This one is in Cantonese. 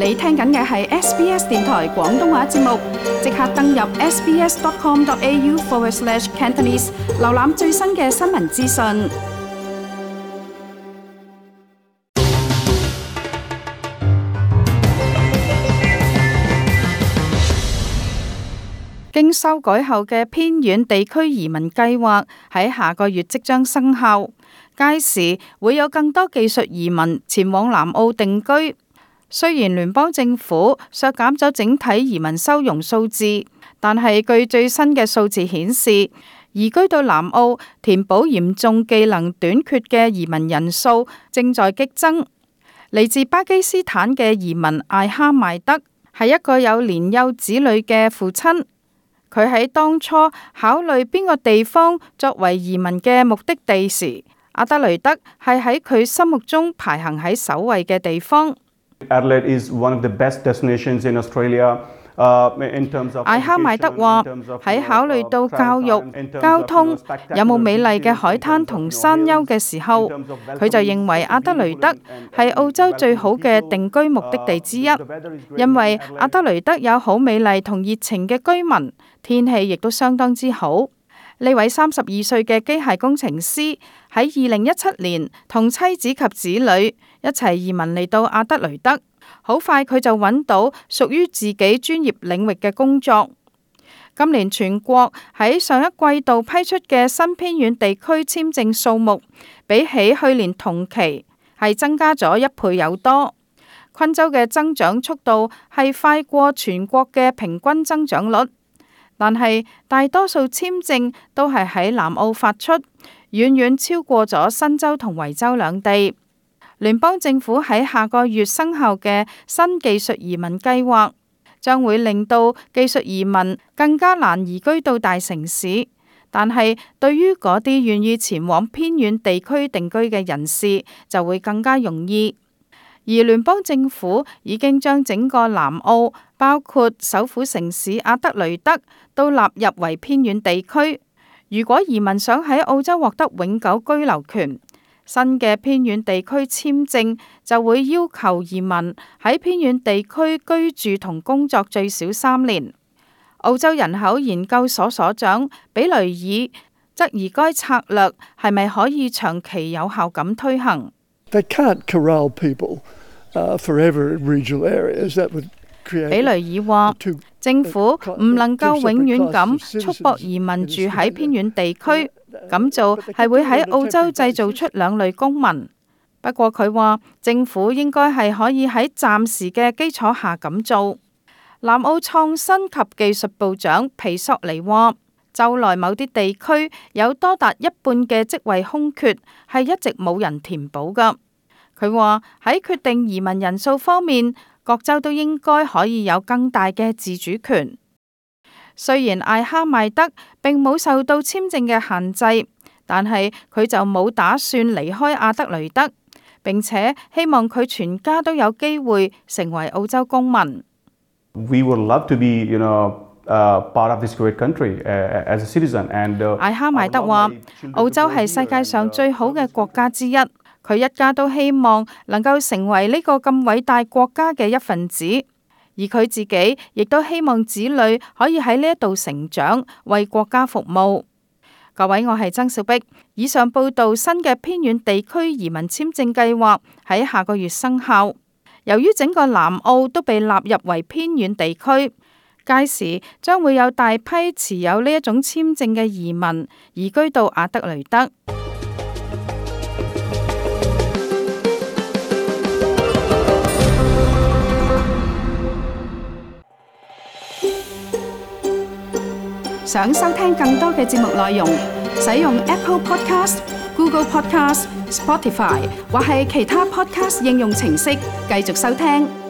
你聽緊嘅係 SBS 電台廣東話節目，即刻登入 sbs.com.au/Cantonese， 瀏覽最新嘅新聞資訊。經修改後嘅偏遠地區移民計劃喺下個月即將生效，屆時會有更多技術移民前往南澳定居。雖然聯邦政府削減咗整體移民收容數字，但係據最新嘅數字顯示，移居到南澳填補嚴重技能短缺嘅移民人數正在激增。嚟自巴基斯坦嘅移民艾哈邁德係一個有年幼子女嘅父親，佢喺當初考慮邊個地方作為移民嘅目的地時，阿德雷德係喺佢心目中排行喺首位嘅地方。 Adelaide is one of the best destinations in Australia. 艾哈邁德話喺考慮到教育、交通、有冇美麗嘅海灘同山丘嘅時候，佢就認為阿德雷德係澳洲最好嘅定居目的地之一，因為阿德雷德有好美麗同熱情嘅居民，天氣亦都相當之好。呢位32歲嘅機械工程師喺2017年同妻子及子女一齊移民嚟到阿德雷德，好快佢就揾到屬於自己專業領域嘅工作。今年全國喺上一季度批出嘅新偏遠地區簽證數目，比起去年同期係增加咗1倍有多。昆州嘅增長速度係快過全國嘅平均增長率。但係大多數簽證都係喺南澳發出，遠遠超過咗新州同維州兩地。聯邦政府喺下個月生效嘅新技術移民計劃，將會令到技術移民更加難移居到大城市，但係對於嗰啲願意前往偏遠地區定居嘅人士，就會更加容易。而聯邦政府已經將整個南澳，包括首府城市阿德雷德，都納入為偏遠地區。如果移民想喺澳洲獲得永久居留權，新嘅偏遠地區簽證就會要求移民喺偏遠地區居住同工作最少3年。澳洲人口研究所所長比雷爾質疑該策略係咪可以長期有效咁推行。 They can't corral people forever in regional areas. That would create. 比雷爾話，政府唔能夠永遠咁束縛移民住喺偏遠地區，咁做係會喺澳洲製造出2類公民。不過佢話，政府應該係可以喺暫時嘅基礎下咁做。南澳創新及技術部長皮索尼話，州內某啲地區有多達1半嘅職位空缺，係一直冇人填補㗎。佢話喺決定移民人數方面，各州都應該可以有更大嘅自主權。雖然艾哈邁德並冇受到簽證嘅限制，但係佢就冇打算離開阿德雷德，並且希望佢全家都有機會成為澳洲公民。 We would love to be, part of this great country as a citizen. And 艾哈邁德話，澳洲係世界上最好嘅國家之一。佢一家都希望能夠成為呢個咁偉大國家嘅一份子，而佢自己亦都希望子女可以喺呢一度成長，為國家服務。各位，我係曾小碧。以上報道新嘅偏遠地區移民簽證計劃喺下個月生效。由於整個南澳都被納入為偏遠地區，屆時將會有大批持有呢一種簽證嘅移民移居到阿德雷德。想收聽更多嘅節目內容，使用 Apple Podcast、Google Podcast、Spotify 或係其他 Podcast 應用程式繼續收聽。